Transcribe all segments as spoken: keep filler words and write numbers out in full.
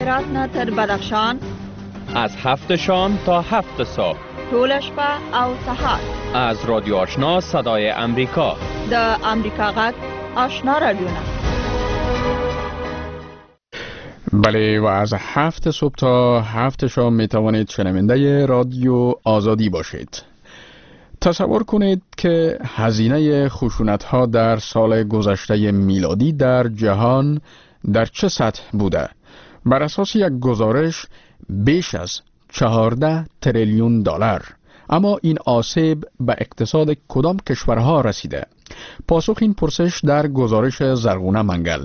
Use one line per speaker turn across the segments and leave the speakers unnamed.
راتناتر بدخشان
از هفت شام تا هفت صبح
طول شپه او سهار
از رادیو آشنا صدای امریکا
د امریکا غږ آشنا رادیونا.
بله، و از هفت صبح تا هفت شام می توانید شنونده رادیو آزادی باشید. تصور کنید که هزینه خشونت ها در سال گذشته میلادی در جهان در چه سطح بوده؟ بر اساس یک گزارش بیش از چهارده تریلیون دلار. اما این آسیب به اقتصاد کدام کشورها رسیده؟ پاسخ این پرسش در گزارش زرغونه منگل.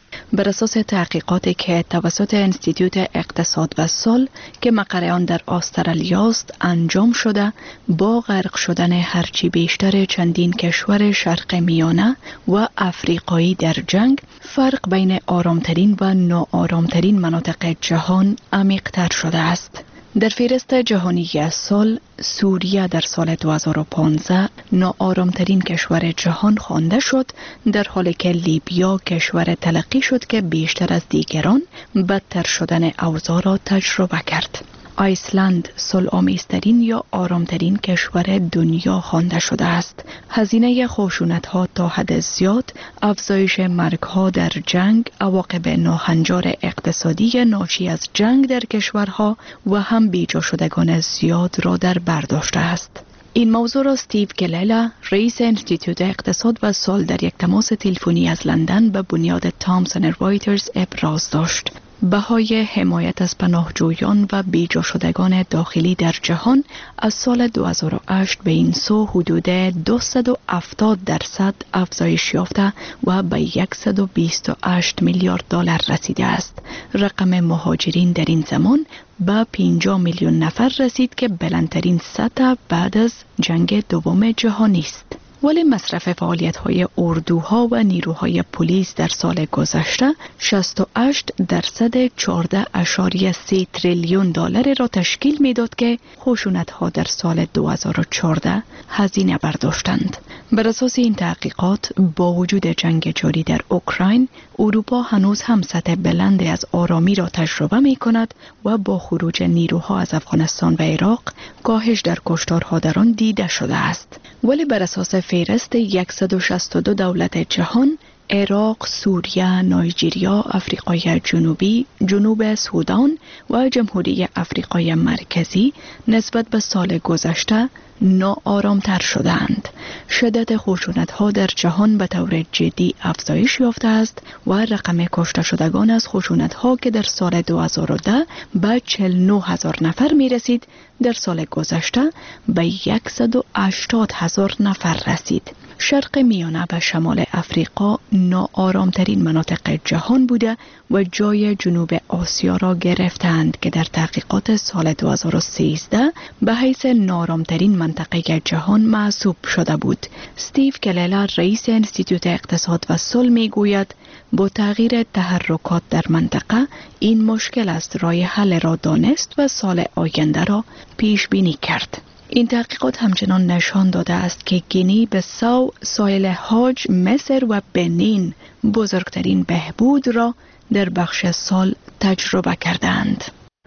بر اساس تحقیقاتی که توسط انستیتوت اقتصاد و صلح که مقر آن در استرالیا است انجام شده، با غرق شدن هرچی بیشتر چندین کشور شرق میانه و افریقایی در جنگ، فرق بین آرامترین و ناآرامترین مناطق جهان عمیق‌تر شده است. در فهرست جهانی سال، سوریه در سال دو هزار و پانزده ناآرامترین کشور جهان خوانده شد، در حالی که لیبیا کشور تلقی شد که بیشتر از دیگران بدتر شدن اوضاع را تجربه کرد. ایسلند صلح‌آمیزترین یا آرامترین کشور دنیا خوانده شده است. هزینه خشونت‌ها تا حد زیاد، افزایش مرگ‌ها در جنگ، عواقب ناهنجار اقتصادی ناشی از جنگ در کشورها و هم بیجا شدگان زیاد را در بر داشته است. این موضوع را استیو گلیلا، رئیس انستیتوت اقتصاد و صلح، در یک تماس تلفنی از لندن به بنیاد تامسون رایترز ابراز داشت. بهای حمایت از پناهجویان و بیجا شدگان داخلی در جهان از سال دو هزار و هشت به این سو حدود دویست و هفتاد درصد افزایش یافته و به صد و بیست و هشت میلیارد دلار رسیده است. رقم مهاجرین در این زمان به پنجاه میلیون نفر رسید که بلندترین سطح بعد از جنگ دوم جهانی است. ولی مصرف فعالیت‌های اردوها و نیروهای پلیس در سال گذشته شصت و هشت درصد چهارده اشاریه سه تریلیون دلار را تشکیل می‌داد که خشونت‌ها در سال دو هزار و چهارده هزینه برداشتند. بر اساس این تحقیقات، با وجود جنگ جاری در اوکراین، اروپا هنوز هم سطح بلندی از آرامی را تجربه می‌کند و با خروج نیروها از افغانستان و عراق، کاهش در کشتارها در آن دیده شده است. ولی بر اساس فهرست صد و شصت و دو دولت جهان، عراق، سوریه، نایجریا، آفریقای جنوبی، جنوب سودان و جمهوری آفریقای مرکزی نسبت به سال گذشته ناآرام‌تر شدند. شدت خشونت‌ها در جهان به طور جدی افزایش یافته است و رقم کشته شدگان از خشونت‌ها که در سال دو هزار و ده به چهل و نه هزار نفر می‌رسید، در سال گذشته به صد و هشتاد هزار نفر رسید. شرق میانه و شمال افریقا ناآرامترین مناطق جهان بوده و جای جنوب آسیا را گرفتند که در تحقیقات سال دو هزار و سیزده به حیث ناآرامترین منطقه جهان محسوب شده بود. استیو گلیلا، رئیس انستیتوت اقتصاد و صلح، میگوید با تغییر تحرکات در منطقه این مشکل است راه حل را دانست و سال آینده را پیش بینی کرد. این تحقیقات همچنان نشان داده است که گینی، بساو، ساحل حاج، مصر و بنین بزرگترین بهبود را در بخش سال تجربه کردند.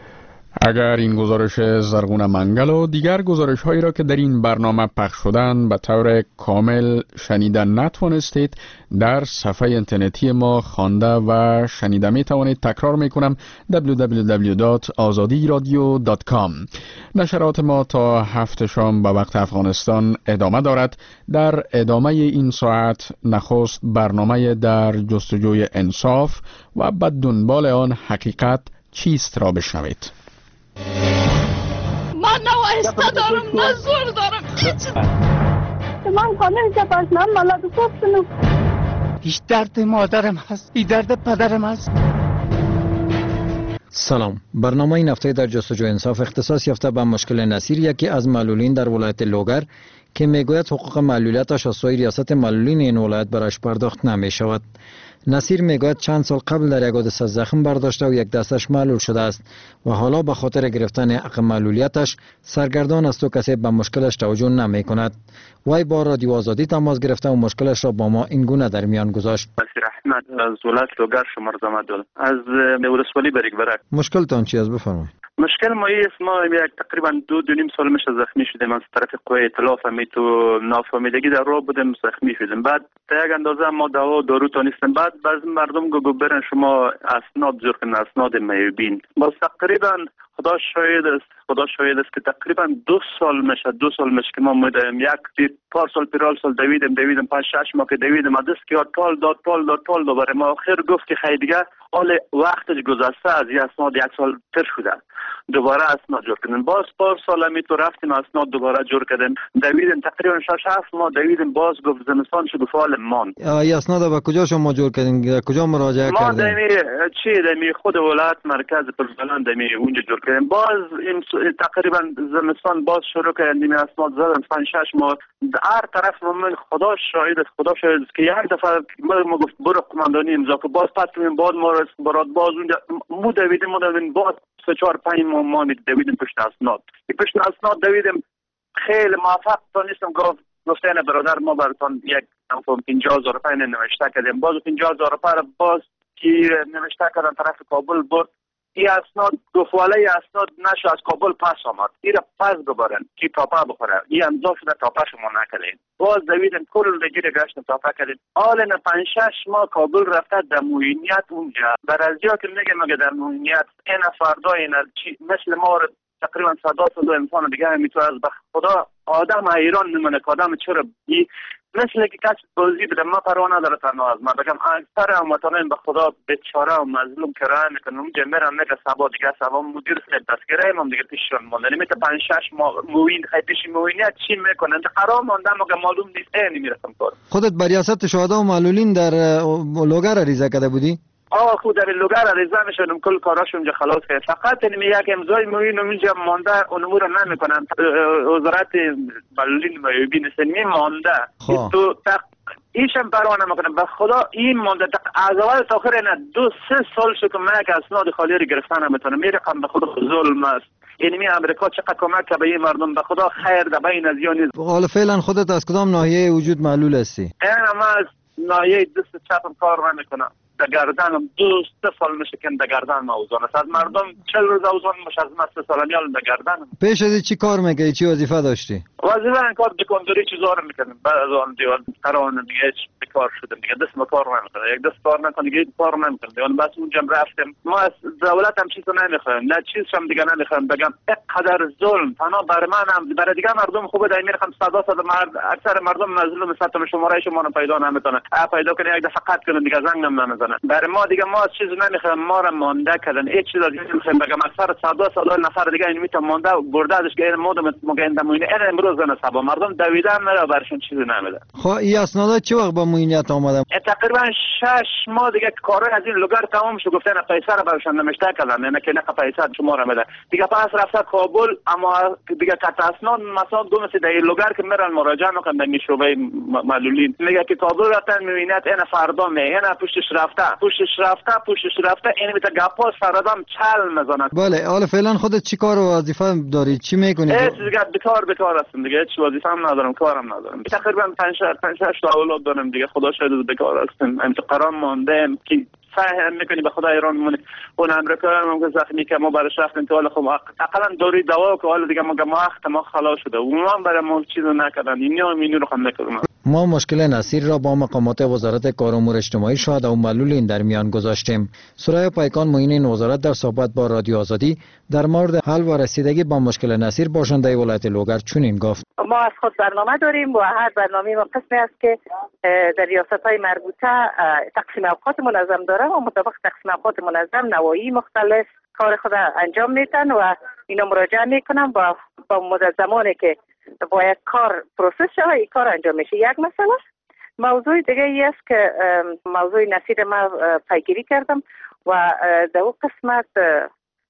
اگر این گزارش زرغونه منگل و دیگر گزارش هایی را که در این برنامه پخش شدن به طور کامل شنیدن نتوانستید، در صفحه اینترنتی ما خوانده و شنیده می توانید. تکرار می کنم دبلیو دبلیو دبلیو دات آزادی رادیو دات کام. نشرات ما تا هفت شام به وقت افغانستان ادامه دارد. در ادامه این ساعت نخست برنامه در جستجوی انصاف و بعد دنبال آن حقیقت چیست را بشنوید.
من نه آهسته دارم نه زور دارم.
من قانون سپاسنام ملاد صبح
هیچ درد مادرم هست، این درد پدرم هست.
سلام. برنامه این هفته در جستجوی انصاف اختصاص یافته به مشکل نصیر، یکی از معلولین در ولایت لوگر، که میگوید حقوق معلولیتش از سوی ریاست معلولین این ولایت برایش پرداخت نمی شود. نصیر میگوید چند سال قبل در یک حادثه زخم برداشته و یک دستش معلول شده است و حالا به خاطر گرفتن حق معلولیتش سرگردان است و کسی به مشکلش توجه نمی کند. وی با رادیو آزادی تماس گرفته و مشکلش را با ما این گونه در میان گذاشت.
نصیر احمد از ولایت لوگر شمار زمدل از ولسوالی بریک برک.
مشکلتان چی است بفرمایید؟
مشکل ما است ما یک تقریبا دو دو نیم سال میشه زخمی شدیم از طرف قوه اطلاع فهمید و نافهمیدگی در راه بودیم زخمی شدیم. بعد تا یک اندازه ما دوا و دارو تانستیم. بعد بعضی مردم گفت برن شما اسناد جور کنین، اسناد میبین. باز تقریبا خدا شاهد است خدا شاهد است که تقریبا دو سال میشه دو سال میشه که ما میدیم یک پار سال پیرال سال دویدیم دویدیم پنج شش ماه که دویدیم دست که پال داد پال داد پال داد برای ما آخر گفت که خیلی دیگه حال وقتش گذشته از این اسناد یک سال تر شده دوباره اسناد جور کردیم. باز پار سال می تو رفتیم اسناد دوباره جور کردیم دویدیم تقریبا شش هفت ماه دویدیم. باز گفت زمستان شد فعال مان
ای اسناد با کجا شما جور کردین؟ کجا مراجعه کردین؟ ما
دمی چی دمی خود ولایت مرکز پرزلان دمی اونجا جور کردیم. باز این تقریبا زمستان باز شروع کردیم اسناد زدن پنج شش ماه هر طرف من خدا شاهد است خدا شاهد است که یک دفعه ما گفت برو قماندانی امضا کن. باز پس بعد ما برات باز اونجا مو دویدیم مو دویدیم باز سه چهار پنج ماه ما دویدیم پشت اسناد پشت اسناد دویدیم خیلی موفق تونستم. گفت گفتن برادر ما براتون یک پنجاه هزار روپیه نوشته کردیم. باز پنجاه هزار روپیه باز که نوشته کردن طرف کابل برد. این اسناد گفت ولی اسناد نشو از کابل پس آمد این را پس ببرن که تاپه بخوره این امضا شده تاپه شما نکردین. باز دویدیم کل دیگه گشتیم تاپه کردیم. حالا پنج شش ماه کابل رفته در موینیت اونجا برازیا که میگه مگه در موینیت این فردا این مثل ما تقریبا صدا صدا انسان دیگه میتونه از بخ خدا آدم ایران نمونه که آدم چرا بی مثل که کسی بازی بده ما پروا نداره تنها از ما بگم اکثر هموطنان به خدا بیچاره و مظلوم که راه میکنن اونجا میرن میگه سبا دیگه سبا مدیر سید دستگیره هم دیگه پیششون مونده نمیته پنج شش ماه موین خیلی پیش موینیت چی میکنن قرار مونده مگه معلوم نیست اینی میرسم کار.
خودت بر ریاست شهدا و معلولین در لوگر عریضه کرده بودی؟
آه خود در لوگر عریضه میشدم کل کاراش اونجا خلاص کرد. فقط این یک امضای موین اونجا مونده اون امور نمیکنن. وزارت معلولین معیوبین سنی مونده تو تق ایشم پروا نمیکنه به خدا این مونده از اول تا آخر اینا دو سه سال شد که من یک اسناد خالی رو گرفتن نمیتونم. میرقم به خدا ظلم است. یعنی امریکا چقدر کمک که به این مردم به خدا خیر در بین از یا نیست.
حالا فعلا خودت از کدام ناحیه وجود معلول هستی؟
انا ما از ناحیه دست چپم کار نمیکنم. در گردنم دو سه سال میشه که در گردن اوزان است. از مردم چهل روز اوزان میشه از من سه سالمیال در گردنم.
پیش از چی کار میکنی؟ چی وظیفه داشتی؟
وظیفه این کار دکانداری چیزا رو میکنم. بعد از آن دیوان قرار دیگه کار شدم دیگه دست ما کار نمیکنه. یک دست کار نکنه دیگه کار نمیکنه. دیوان بس اونجا رفتم. ما از دولت هم چیزا نمیخوایم. نه چیز هم دیگه نمیخوایم. بگم اینقدر ظلم تنها بر من هم برای دیگه مردم خوبه دای میرم صدا صدا مرد اکثر مردم مظلوم ستم شماره شما پیدا نمیکنه. پیدا کنه یک دفعه قطع کنه دیگه زنگ نمیزنه. برای ما دیگه ما چیز نمیخوایم. ما را مانده کردن. هیچ چیز از این نمیخوایم. بگم اکثر صدا صدا نفر دیگه این میتونه مانده برده ازش که مودم مگه موینه این امروز نه سبا مردم دویدن نه برشون چیزی نمیده.
خب این اسناد چه وقت با موینیت آمدم؟
تقریبا شش ماه دیگه کارای از این لوگر تمام شد. گفتن پیسه را برشون نمیشته کردن نه که نه پیسه شما را میده. دیگه پس رفته کابل اما دیگه کات اسناد مثلا دو مثل در لوگر که میرن مراجعه میکنن در شعبه معلولین میگه که کابل رفتن موینیت این فردا میگه پشتش رفته پشتش رفته پشتش رفته این میته گپاس فردام چل میزنه.
بله حالا فعلا خودت چی کار و وظیفه داری؟ چی میکنی؟
هیچ دیگه بیکار بیکار هستم دیگه. هیچ وظیفه هم ندارم کارم ندارم. تقریبا پنج پنج تا اولاد دارم دیگه. خدا شاهد بیکار هستم. همین قرار ماندم که فهم میکنی به خدا ایران میمونه. اون امریکا هم که زخمی که ما برای شخص انتقال خب اقلا دوری دوا که حالا دیگه ما وقت ما خلاص شده اونا برای ما چیزو نکردن. اینا مینو رو هم نکردن.
ما مشکل نصیر را با مقامات وزارت کار و امور اجتماعی شهدا و معلولین در میان گذاشتیم. سرای پیکان معین این وزارت در صحبت با رادیو آزادی در مورد حل و رسیدگی با مشکل نصیر باشنده ولایت لوگر چنین گفت:
ما از خود برنامه داریم و هر برنامه ما قسمی است که در ریاست‌های مربوطه تقسیم اوقات منظم داره و مطابق تقسیم اوقات منظم نواحی مختلف کار خود انجام میدن و اینا مراجعه میکنن و با مدت زمانی که باید کار پروسس شود این کار انجام میشه. یک مسئله. موضوع دیگه ای است که موضوع نصیر ما پیگیری کردم و در اون قسمت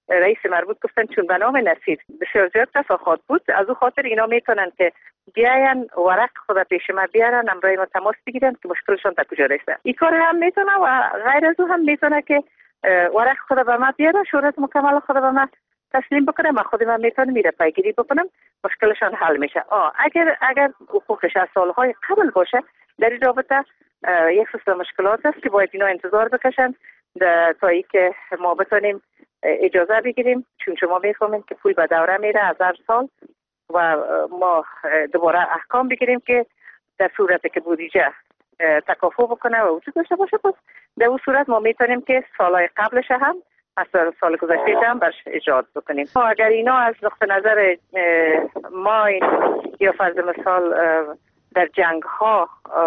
رئیس مربوط گفتن چون به نام نصیر بسیار زیاد تفاخات بود، از او خاطر اینا میتونن که بیاین ورق خود پیش ما بیارن، امرای ما تماس بگیرن که مشکلشون تا کجا رسیده. این کار هم میتونه و غیر از او هم میتونه که ورق خود به ما بیاره، شورت مکمل خود به ما تسلیم بکنه، من خود من میتونم میره پیگیری بکنم، مشکلشان حل میشه. آه اگر اگر حقوقش از سالهای قبل باشه در این رابطه یک سلسله مشکلات است که باید اینا انتظار بکشن تا ای که ما بتونیم اجازه بگیریم، چون شما میفهمید که پول به دوره میره از هر سال و ما دوباره احکام بگیریم که در صورتی که بودجه تکافو بکنه و وجود داشته باشه، پس در اون صورت ما میتونیم که سالهای قبلش هم از سال گذشته هم برش اجرا بکنیم. اگر اینا از نقطه نظر ما یا فرض مثال در جنگ ها،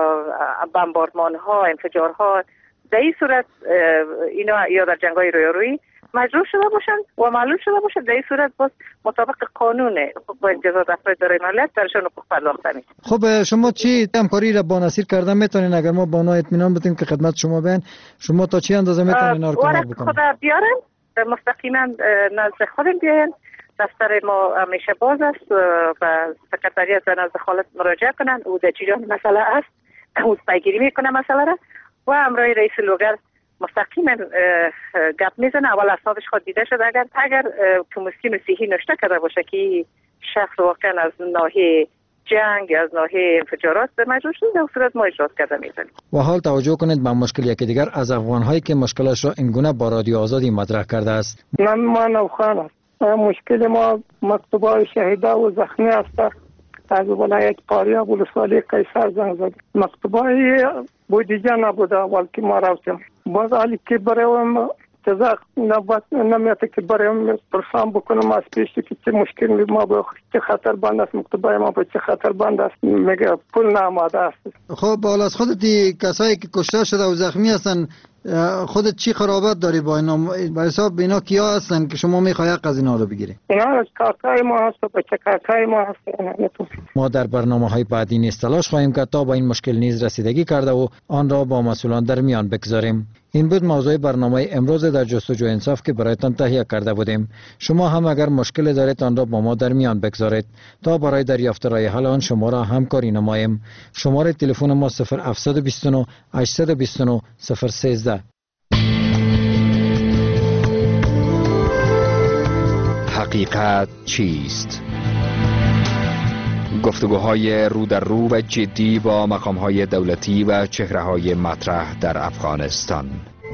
بمباردمان ها، انفجار ها، در این صورت اینا یا در جنگ های رویارویی مجروح شده باشند و معلوم شده باشند، در این صورت باز مطابق قانون حقوق امتیازات افراد دارای مالیات برشان حقوق پرداخته میشه.
خب شما چی همکاری را با نصیر کردن میتونین؟ اگر ما با اونا اطمینان بدیم که خدمت شما بیان، شما تا چی اندازه میتونین اینا رو کمک بکنین؟
خدا بیارن مستقیما نزد خودم بیاین، دفتر ما همیشه باز است و سکرتریات نزد خالد مراجعه کنن، او در چیجان مسئله است او پیگیری میکنه مسئله را و امرای رئیس لوگر مستقیما گپ میزنه. اول اسنادش خود دیده شد، اگر اگر کمیسیون صحیح نشته کرده باشه که شخص واقعا از ناحیه جنگ از ناحیه انفجارات به مجبور شده، در صورت ما اجراات کرده میزنیم.
و حال توجه کنید به مشکل یکی دیگر از افغان‌هایی که مشکلش را اینگونه با رادیو آزادی مطرح کرده است.
من ما نوخان است. مشکل ما مکتوبای شهیده و زخمی است. از ولایت قاریاب ولسوالی قیصر زنگ زد. مکتوبای بودجه نبوده اول که ما رفتیم. باز حالی که برایم تزاق نبات نمیاته که برایم پرسان بکنم از پیشی که چه مشکل ما به چه خطر بند است، مکتوبای ما به چه خطر بند است، میگه پول ناماده است.
خب بالا از خودت کسایی که کشته شده و زخمی هستن خودت چی خرابت داری با اینا؟ به حساب اینا کیا هستن که شما میخوای حق از اینا رو بگیری؟
اینا از کاکای ما هست و بچه کاکای ما هست.
ما در برنامه های بعدی نیز تلاش خواهیم کرد تا با این مشکل نیز رسیدگی کرده و آن را با مسئولان در میان بگذاریم. این بود موضوع برنامه امروز در جستجو انصاف که برایتان تهیه کرده بودیم. شما هم اگر مشکل دارید آن را با ما در میان بگذارید تا برای دریافت راه حل آن شما را همکاری نماییم. شماره تلفن ما صفر هفت دو نه هشت دو نه صفر یک سه.
حقیقت چیست؟ گفتگوهای رو در رو و جدی با مقامهای دولتی و چهره‌های مطرح در افغانستان.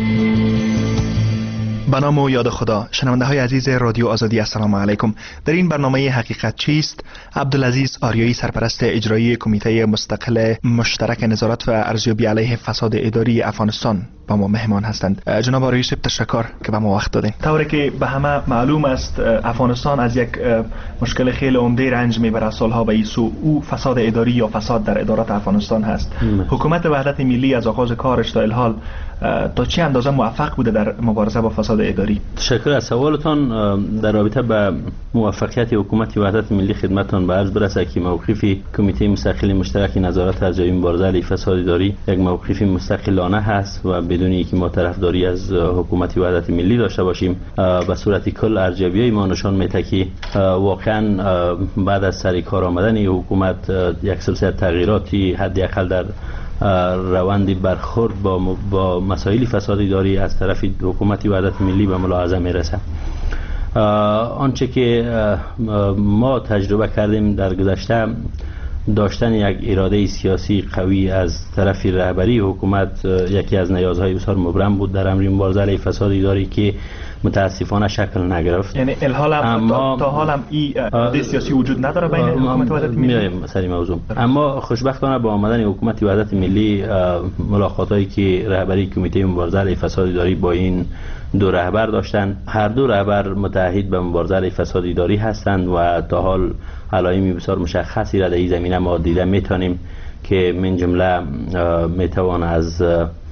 به نام و یاد خدا. شنونده های عزیز رادیو آزادی السلام علیکم. در این برنامه حقیقت چیست عبدالعزیز آریایی سرپرست اجرایی کمیته مستقل مشترک نظارت و ارزیابی علیه فساد اداری افغانستان با ما مهمان هستند. جناب آریایی صاحب تشکر که به ما وقت دادین. طوری که به همه معلوم است افغانستان از یک مشکل خیلی عمده رنج میبره سالها به این سو، او فساد اداری یا فساد در ادارات افغانستان هست. حکومت وحدت ملی از آغاز کارش تا الحال تا چه اندازه موفق بوده در مبارزه با فساد اداری؟
تشکر از سوالتان. در رابطه با موفقیت حکومت وحدت ملی خدمتتان به عرض برسه که موقف کمیته مستقل مشترک نظارت ارزیابی مبارزه علیه فساد اداری یک موقف مستقلانه هست و بدون اینکه ما طرفداری از حکومت وحدت ملی داشته باشیم. به صورت کل ارزیابی ما نشان میده که واقعا بعد از سر کار آمدن حکومت یک سلسله تغییراتی حداقل در روند برخورد با با مسائل فساد اداری از طرف حکومت وحدت ملی به ملاحظه میرسه. آنچه که ما تجربه کردیم در گذشته داشتن یک اراده سیاسی قوی از طرف رهبری حکومت یکی از نیازهای بسیار مبرم بود در امر مبارزه علیه فساد اداری که متاسفانه شکل نگرفت.
یعنی الحال اما تا حال هم این اراده سیاسی وجود نداره بین حکومت وحدت ملی.
میایم سری موضوع. اما خوشبختانه با آمدن حکومت وحدت ملی ملاقاتایی که رهبری کمیته مبارزه علیه فساد اداری با این دو رهبر داشتن، هر دو رهبر متحد به مبارزه علیه فساد اداری هستند و تا حال علائم بسیار مشخصی را در این زمینه ما دیده میتونیم که من جمله میتوان از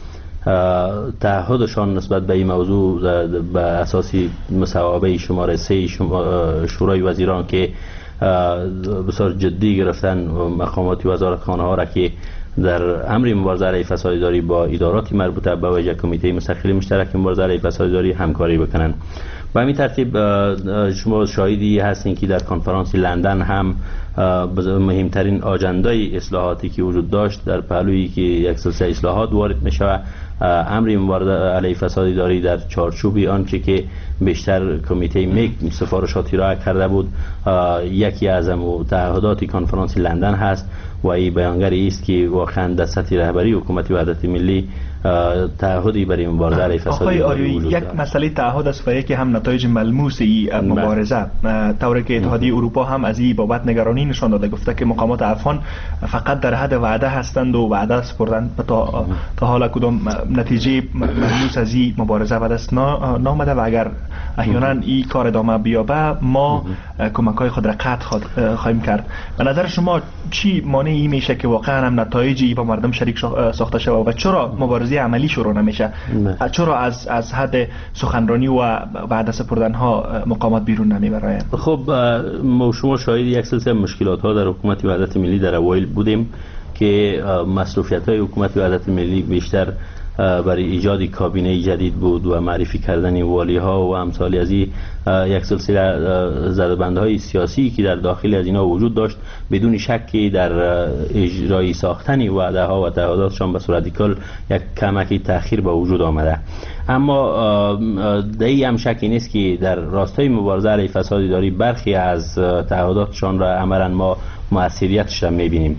تعهدشان نسبت به این موضوع به اساس مصوبه شماره سه شورای وزیران که بسیار جدی گرفتن مقامات وزارتخانه ها را که در امر مبارزه علیه فساد اداری با ادارات مربوطه به ویژه کمیته مستقل مشترک مبارزه علیه فساد اداری همکاری بکنن. و همین ترتیب شما شاهدی هستین که در کنفرانس لندن هم مهمترین آجندای اصلاحاتی که وجود داشت در پهلویی که یک سلسله اصلاحات وارد می شود، امری مبارزه علیه فساد اداری در چارچوبی آنچه که بیشتر کمیته میک سفارشاتی را کرده بود یکی از تعهدات کنفرانس لندن هست و این بیانگری است که واقعا در سطح رهبری حکومت وحدت ملی تعهدی برای مبارزه علیه فساد
اداری وجود دارد. یک مسئله تعهد است و یکی هم نتایج ملموس این مبارزه، طوری که اتحادیه اروپا هم از این بابت نگرانی نشان داده، گفته که مقامات افغان فقط در حد وعده هستند و وعده سپردن تا تا حالا کدام نتیجه ملموس از این مبارزه به دست نآمده و اگر احیانا این کار ادامه بیابه ما کمک‌های خود را قطع خواهیم کرد. به نظر شما چی مانعی میشه که واقعا هم نتایجی با مردم شریک ساخته شود و چرا مبارزه عملی شروع نمیشه؟ چرا از از حد سخنرانی و وعده سپردن ها مقامات بیرون نمیبرند؟
خب ما شما شاهد یک سلسله مشکلات ها در حکومت وحدت ملی در اوایل بودیم که مصروفیت های حکومت وحدت ملی بیشتر برای ایجاد کابینه جدید بود و معرفی کردن والی ها و امثال از یک سلسله زدبندهای سیاسی که در داخل از اینا وجود داشت، بدون شکی در اجرای ساختن وعده ها و تعهداتشان به صورت کل یک کمکی تأخیر به وجود آمده. اما دایی هم شکی نیست که در راستای مبارزه علیه فساد اداری برخی از تعهداتشان را عملا ما موثریتش را میبینیم.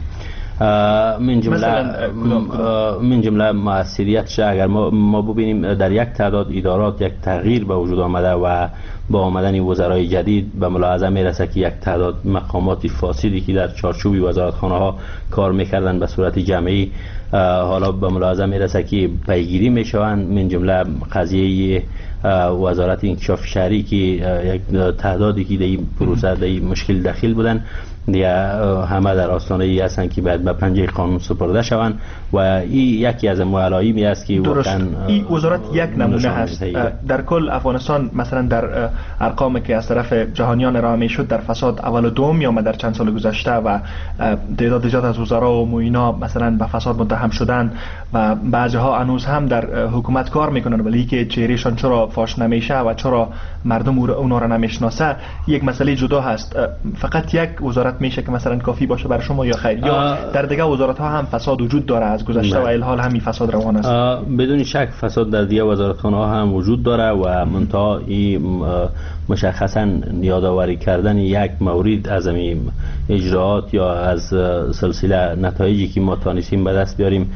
من جمله من جمله موثریتش اگر ما ما ببینیم در یک تعداد ادارات یک تغییر به وجود آمده و با آمدن وزرای جدید به ملاحظه میرسه که یک تعداد مقامات فاسدی که در چارچوب وزارتخانه ها کار میکردن به صورت جمعی حالا به ملاحظه میرسه که پیگیری میشوند. من جمله قضیه وزارت انکشاف شهری که یک تعدادی که در این پروسه در این مشکل دخیل بودن یا همه در آستانه ای هستن که باید به پنجه قانون سپرده شوند و این یکی از علایمی است که واقعا
این وزارت یک نمونه هست. در کل افغانستان مثلا در ارقامی که از طرف جهانیان ارائه میشد در فساد اول و دوم یا در چند سال گذشته و تعداد زیاد از وزرا و معینا مثلا به فساد متهم شدن و بعضی ها هنوز هم در حکومت کار میکنن ولی که چهرهشان چرا فاش نمیشه و چرا مردم اونا را نمیشناسه یک مسئله جدا هست. فقط یک وزارت میشه که مثلا کافی باشه برای شما یا خیر یا در دیگه وزارت ها هم فساد وجود داره از گذشته و الحال همین فساد روان است؟
بدون شک فساد در دیگه وزارتخانه ها هم وجود داره و منتها این مشخصا یادآوری کردن یک مورد از این اجراعات یا از سلسله نتایجی که ما تانستیم به دست بیاریم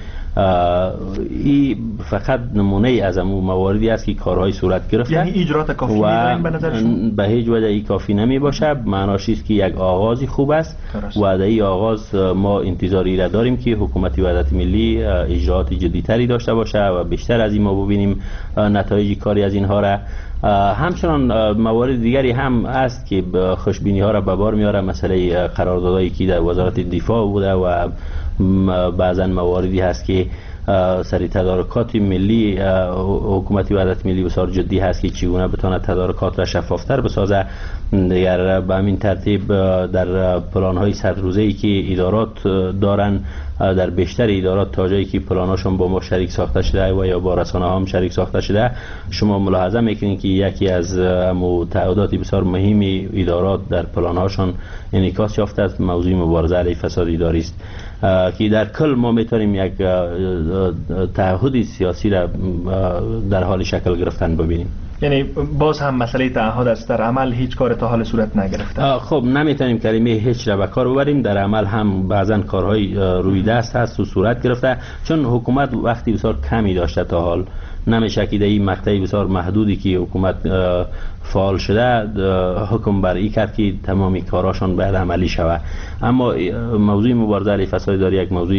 این فقط نمونه از امون مواردی است که کارهای صورت گرفته،
یعنی اجرات کافی
و به هیچ وجه این کافی نمی باشه. معناش است که یک آغازی خوب است و در این آغاز ما انتظاری را داریم که حکومت وحدت ملی اجراعات جدی‌تری داشته باشه و بیشتر از این ما ببینیم نتایج کاری از اینها را. همچنان موارد دیگری هم است که خوشبینی ها را به بار میاره، مسئله قراردادایی که در وزارت دفاع بوده و بعضا مواردی هست که سری تدارکات ملی حکومت وحدت ملی بسیار جدی هست که چگونه بتونه تدارکات را شفافتر بسازه. دیگر به همین ترتیب در پلان های صد روزه ای که ادارات دارن در بیشتر ادارات تا جایی که پلاناشون با ما شریک ساخته شده و یا با رسانه ها هم شریک ساخته شده، شما ملاحظه میکنید که یکی از تعهدات بسیار مهمی ادارات در پلانهاشون انعکاس یافته است موضوع مبارزه علیه فساد اداری است که در کل ما میتونیم یک تعهد سیاسی را در حال شکل گرفتن ببینیم.
یعنی باز هم مسئله تعهد است، در عمل هیچ کار تا حال صورت نگرفته.
خب نمیتونیم کلمه هیچ را به کار ببریم، در عمل هم بعضا کارهای روی دست هست و صورت گرفته، چون حکومت وقتی بسیار کمی داشته تا حال نمیشه که در این مقطع بسیار محدودی که حکومت فعال شده حکم بر این کرد که تمامی کاراشون باید عملی شود. اما موضوع مبارزه علیه فساد اداری یک موضوع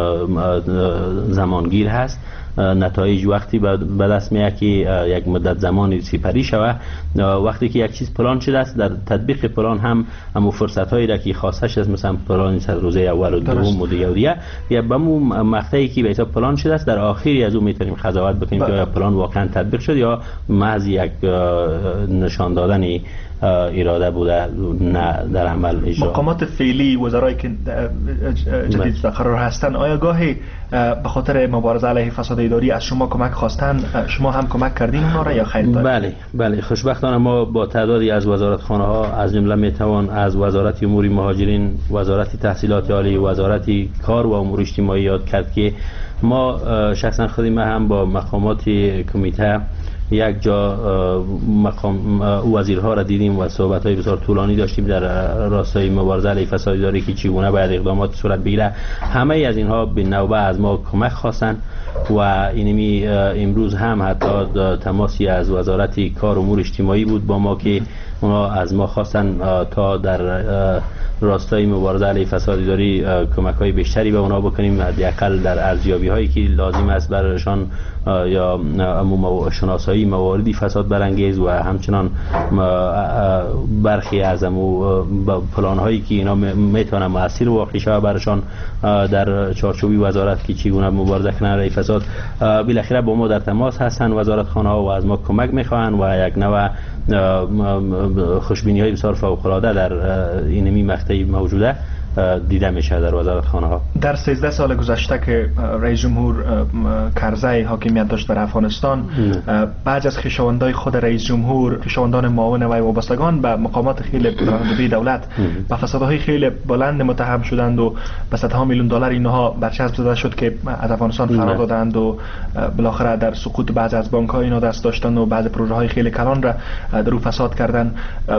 زمانگیر هست، نتایج وقتی به دست میاد که یک مدت زمانی سپری شود. وقتی که یک چیز پلان شده است در تطبیق پلان هم همون فرصت هایی را که خواستش است، مثلا پلان صد روزه اول و دوم و دیگه و دیگه یا به همون مقطعی که به حساب پلان شده است در آخری از اون میتونیم قضاوت بکنیم که آیا پلان واقعا تطبیق شد یا محض یک نشان دادن اراده بوده نه در عمل اجرا.
مقامات فعلی وزرایی که جدید قرار هستن آیا گاهی به خاطر مبارزه علیه فساد فسادی از شما کمک خواستن، شما هم کمک کردین اونا را یا خیر؟
بله بله خوشبختانه ما با تعدادی از وزارتخانه ها از جمله میتوان از وزارت امور مهاجرین، وزارت تحصیلات عالی، وزارت کار و امور اجتماعی یاد کرد که ما شخصا خودی ما هم با مقامات کمیته یک جا مقام وزیرها را دیدیم و صحبت‌های بسیار طولانی داشتیم در راستای مبارزه علیه فسادی که چگونه باید اقدامات صورت بگیره. همه از اینها به نوبه از ما کمک خواستند و اینمی امروز هم حتی تماسی از وزارت کار و امور اجتماعی بود با ما که اونا از ما خواستن تا در راستای مبارزه علیه فسادی کمک‌های بیشتری به اونا بکنیم، حداقل در ارزیابی‌هایی که لازم است برایشان یا شناسایی مواردی فساد برانگیز و همچنان برخی از امو پلان‌هایی که اینا میتونه مؤثر واقع شود برایشان در چارچوبی وزارت که چگونه مبارزه کنند علیه فساد. بالاخره با ما در تماس هستند وزارتخانه‌ها و از ما کمک می‌خواهند و یک نوع خوشبینی‌های بسیار فوق‌العاده در اینمی مقطعی موجوده دیده میشه در وزارتخانه ها.
در سیزده سال گذشته که رئیس جمهور کرزی حاکمیت داشت در افغانستان، بعض از خویشاوندان خود رئیس جمهور، خویشاوندان معاون و وابستگان به مقامات خیلی رانندگی دولت به فسادهای خیلی بلند متهم شدند و به صدها میلیون دلار اینها برچسب زده شد که از افغانستان فرار دادند و بالاخره در سقوط بعض از بانک ها اینا دست داشتند و بعض پروژه های خیلی کلان را در او فساد کردند.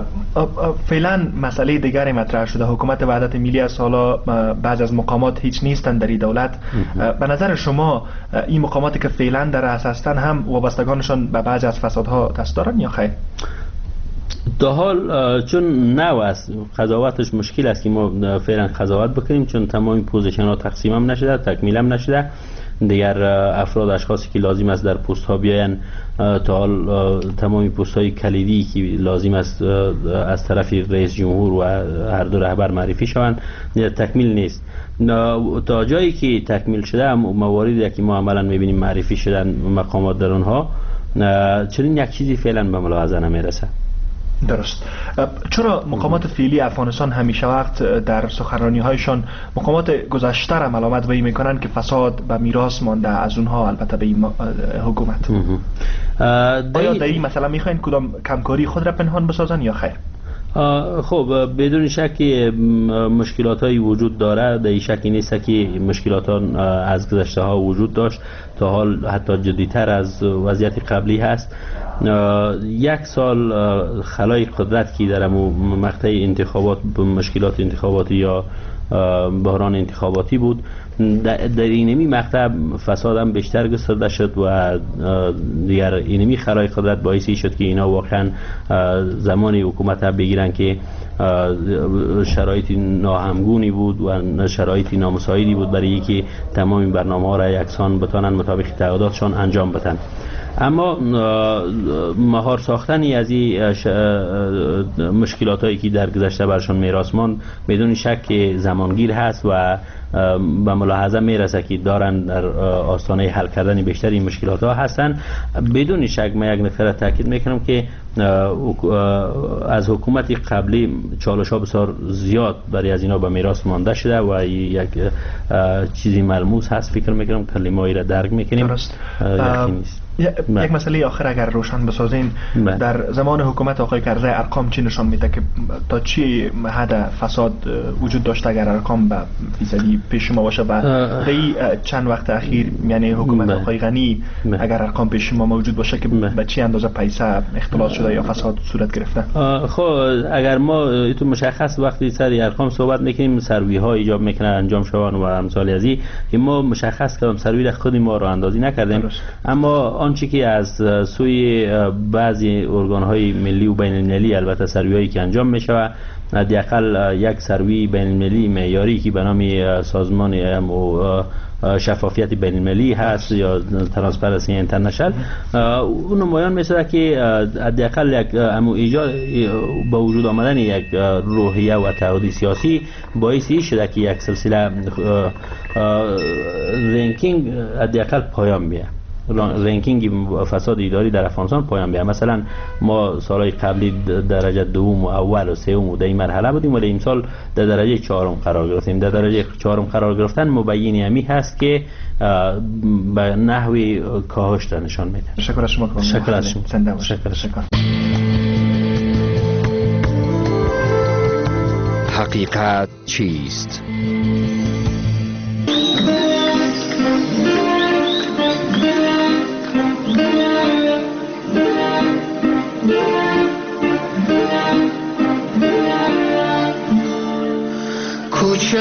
فعلا مسئله دیگری مطرح شده، حکومت وحدت ملی است، حالا بعض از مقامات هیچ نیستند در این دولت. به نظر شما این مقاماتی که فعلا در رأس هستند هم وابستگانشان به بعض از فسادها دست دارن یا خیر؟
تا حال چون نو است قضاوتش مشکل است که ما فعلا قضاوت بکنیم، چون تمام پوزیشن ها تقسیم هم نشده، تکمیل هم نشده. دیگر افراد اشخاصی که لازم است در پست ها بیاین تا حال تمامی پست های کلیدی که لازم است از طرف رئیس جمهور و هر دو رهبر معرفی شوند تکمیل نیست. تا جایی که تکمیل شده مواردی که ما عملا میبینیم معرفی شدن مقامات در اونها، چنین یک چیزی فعلا به ملاحظه نمیرسه.
درست. چرا مقامات فعلی افغانستان همیشه وقت در سخنرانی هایشان مقامات گذشته را ملامت به این میکنن که فساد و میراث مانده از اونها، البته به این حکومت؟ آیا در این مثلا میخواین کدام کمکاری خود را پنهان بسازن یا خیر؟
خب بدون شک مشکلات هایی وجود داره، در این شکی نیست که مشکلات ها از گذشته ها وجود داشت، تا حال حتی جدیتر از وضعیت قبلی هست. یک سال خلای قدرت که در مقطع انتخابات مشکلات انتخاباتی یا بحران انتخاباتی بود، در اینمی مقطع فساد هم بیشتر گسترده شد و دیگر اینمی خلای قدرت باعثی شد که اینا واقعا زمان حکومت بگیرن که شرایط ناهمگونی بود و شرایط نامساعدی بود برای که تمام برنامه ها را یکسان بتانن مطابق تعهداتشان انجام بدن. اما مهار ساختنی از این مشکلات هایی که در گذشته برشان میراث ماند بدون شک زمانگیر هست و به ملاحظه میرسه که دارن در آستانه حل کردن بیشتر این مشکلات ها هستن. بدون شک من یک نکته تاکید میکنم که از حکومت قبلی چالش ها بسیار زیاد برای از اینا به میراث مانده شده و یک چیزی ملموس هست. فکر میکنم کلمه‌ای را درک میکنیم.
درست. یک مسئله آخر اگر روشن بسازین، در زمان حکومت آقای کرزی ارقام چی نشان میده که تا چی حد فساد وجود داشته اگر ارقام به فیصدی پیش شما باشه؟ و در چند وقت اخیر یعنی حکومت آقای غنی اگر ارقام پیش شما موجود باشه که به چی اندازه پیسه اختلاط شده یا فساد صورت گرفته؟
خب اگر ما تو مشخص وقتی سر ارقام صحبت میکنیم، سروی ها ایجاب میکنه انجام شوند و امثال از این که ما مشخص کردیم سروی را خودی ما رو اندازی نکردیم. اما آنچه که از سوی بعضی ارگان‌های ملی و بین‌المللی البته سروی‌هایی که انجام می‌شود، حداقل یک سروی بین‌المللی معیاری که به نام سازمان شفافیت بین‌المللی هست یا ترانسپرنسی اینترنشنال، اون نمایان می‌شود که حداقل یک امو ایجاد با وجود آمدن یک روحیه و تعهد سیاسی باعثی شده که یک سلسله رنکینگ حداقل پایان بیاید. رنکینگ فساد اداری در افغانستان پایان بیاره. مثلا ما سالهای قبلی درجه دوم و اول و سوم و در این مرحله بودیم ولی امسال در درجه چهارم قرار گرفتیم. در درجه چهارم قرار گرفتن مبین امی هست که به نحوی کاهش نشان میده.
تشکر از شما.
تشکر از شما.
تشکر.
حقیقت چیست؟
کوچه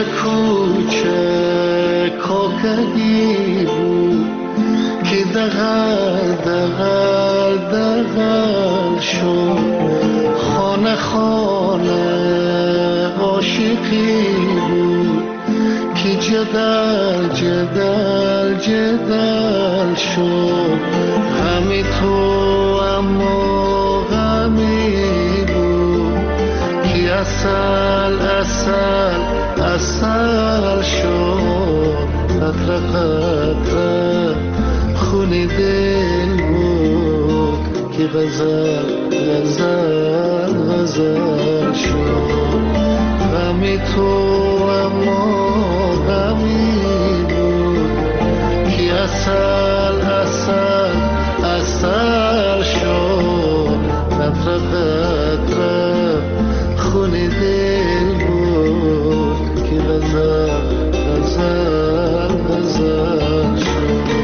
کوچه کوکگی بود که دغل دغل دغل شد، خانه خانه عاشقی بود که جدل جدل جدل شد، غمی تو اما غمی بود که اصل اصل اصل شد، قطره قطره خونی دل بود که غزل غزل غزل شد، غمی تو اما غمی بود که اصل اصل اصل شد، قطره قطره خونی دل بود که غزل غزل غزل شد.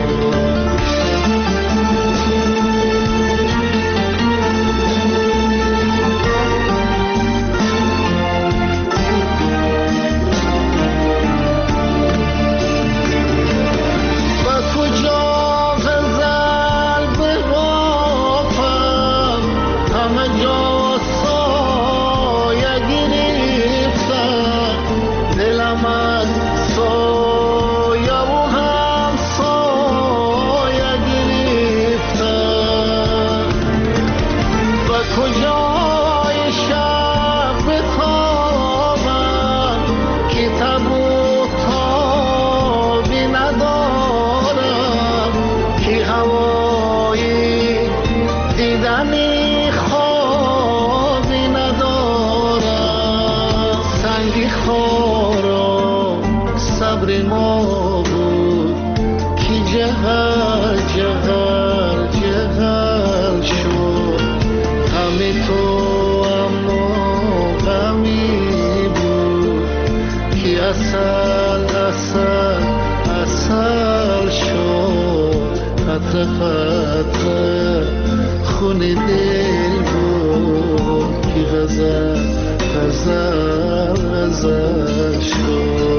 قطره خونی دل بود که غزل غزل غزل شد.